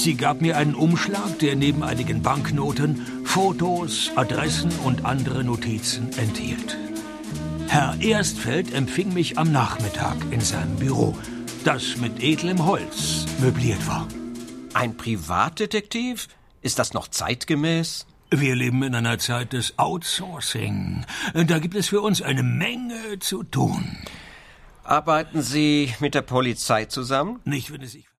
Sie gab mir einen Umschlag, der neben einigen Banknoten Fotos, Adressen und andere Notizen enthielt. Herr Erstfeld empfing mich am Nachmittag in seinem Büro, das mit edlem Holz möbliert war. Ein Privatdetektiv? Ist das noch zeitgemäß? Wir leben in einer Zeit des Outsourcing. Da gibt es für uns eine Menge zu tun. Arbeiten Sie mit der Polizei zusammen? Nicht, wenn es sich